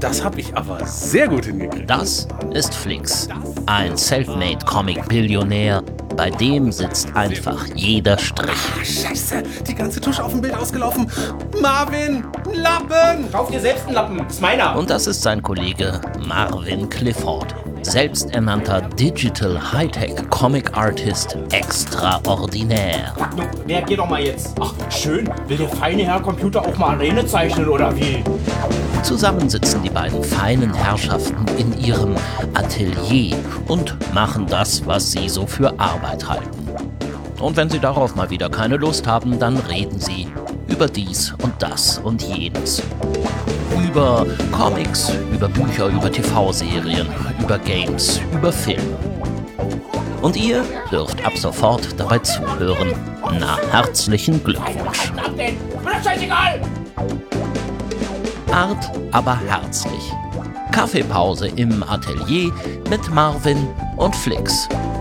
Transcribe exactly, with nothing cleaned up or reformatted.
Das habe ich aber sehr gut hingekriegt. Das ist Flix, ein Selfmade-Comic-Billionär. Bei dem sitzt einfach jeder Strich. Ah, Scheiße, die ganze Tusche auf dem Bild ausgelaufen. Marvin, ein Lappen! Kauf dir selbst einen Lappen, ist meiner. Und das ist sein Kollege Marvin Clifford, selbsternannter Digital Hightech Comic Artist extraordinär. No, reagier doch mal jetzt. Ach, schön. Will der feine Herr Computer auch mal Arene zeichnen, oder wie? Zusammen sitzen die beiden feinen Herrschaften in ihrem Atelier und machen das, was sie so für Arbeit halten. Und wenn sie darauf mal wieder keine Lust haben, dann reden sie über dies und das und jenes. Über Comics, über Bücher, über T V-Serien, über Games, über Film. Und ihr dürft ab sofort dabei zuhören. Na, herzlichen Glückwunsch. Ab denn! Mir das scheißegal! Art, aber herzlich. Kaffeepause im Atelier mit Marvin und Flix.